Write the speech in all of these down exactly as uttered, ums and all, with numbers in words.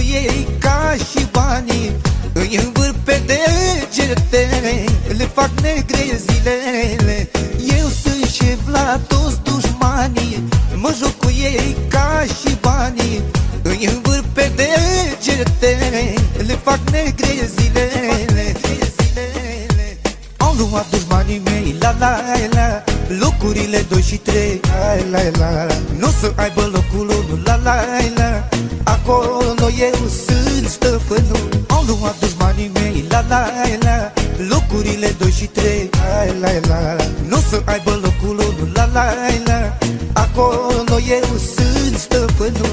ei ca și banii, îi învârt pe degete, le fac negre zilele. Eu sunt șef la toți dușmanii, mă joc cu ei ca și banii, îi învârt pe degete, le fac negre zilele. Au luat dușmanii mei, la la la, locurile doi și trei, la la la, n-o să aibă locul unu, la la la, acolo eu sunt stăpânul. Au luat dușmanii mei, la la la, locurile doi și trei, la la la, n-o să aibă locul unu, la la la, acolo eu sunt stăpânul.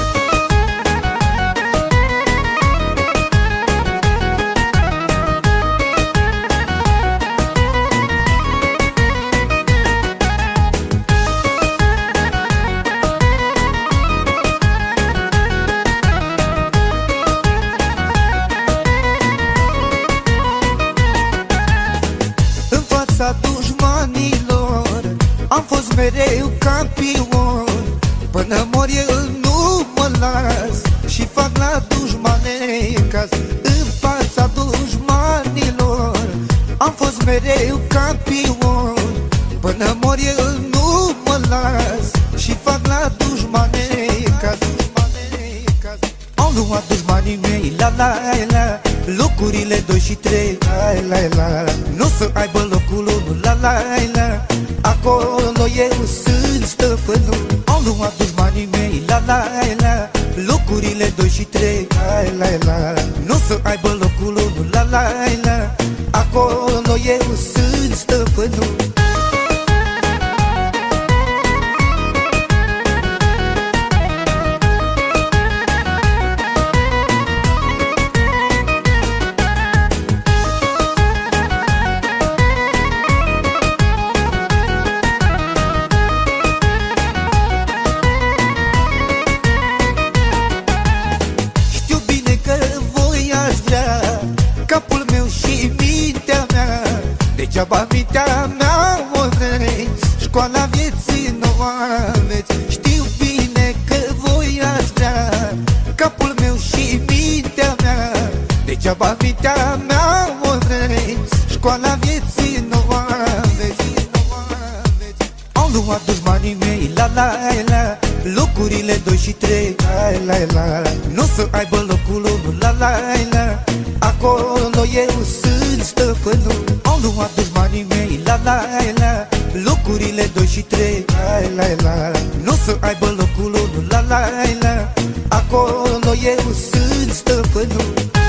Dușmanilor am fost mereu campion, până mor eu nu mă las și fac la dușmane caz. În fața dușmanilor am fost mereu campion, până mor eu nu mă las și fac la dușmane caz. Au luat dușmanii mei, la la la, locurile doi și trei, la la la, n-o să aibă locul unu, la la la, acolo eu sunt stăpânul. Au luat dușmanii mei, la la la, locurile doi și trei, la la la, n-o să aibă locul unu, la la la, acolo eu sunt stăpânul. Capul meu și mintea mea, degeaba mintea mea o vreți, școala vieții nu aveți. Știu bine că voi ați vrea capul meu și mintea mea, degeaba mintea mea o vreți, școala vieții nu aveți. Au luat dușmanii mei, la la la, locurile doi și trei, la la la, n-o să aibă locul unu, la la la, acolo eu sunt stăpânul. Au luat dușmanii mei, la la la, locurile doi și trei, la la la, n-o să aibă locul unu, la la la, acolo eu sunt stăpânul.